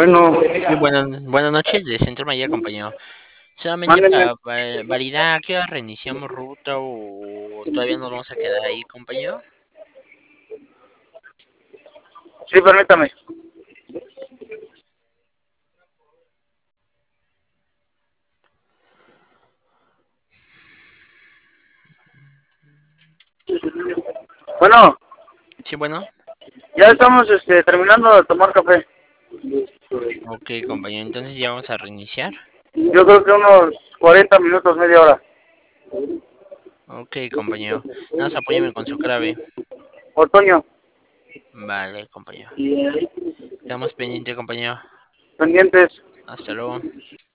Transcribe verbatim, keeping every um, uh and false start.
Bueno, Sí, buenas, buenas noches de Centro Mayor, compañero. Solamente mándenme. para va- validar que reiniciamos ruta o todavía nos vamos a quedar ahí, compañero. Sí, permítame. Bueno, Sí, bueno. ya estamos este, terminando de tomar café. Ok, compañero, entonces ya vamos a reiniciar. Yo creo que unos cuarenta minutos, media hora. Ok, compañero. Nada más apóyame con su clave. Otoño, Vale, compañero. Quedamos pendiente, compañero. pendientes. Hasta luego.